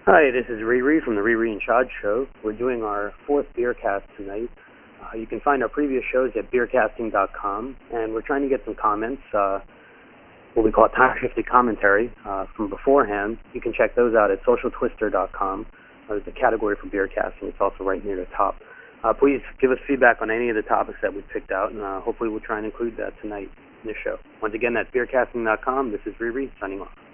Hi, this is Riri from the Riri and Chad Show. We're doing our fourth Beercast tonight. You can find our previous shows at beercasting.com, and we're trying to get some comments, what we call time-shifted commentary from beforehand. You can check those out at socialtwister.com. There's a category for Beercasting. It's also right near the top. Please give us feedback on any of the topics that we picked out, and hopefully we'll try and include that tonight in the show. Once again, that's beercasting.com. This is Riri, signing off.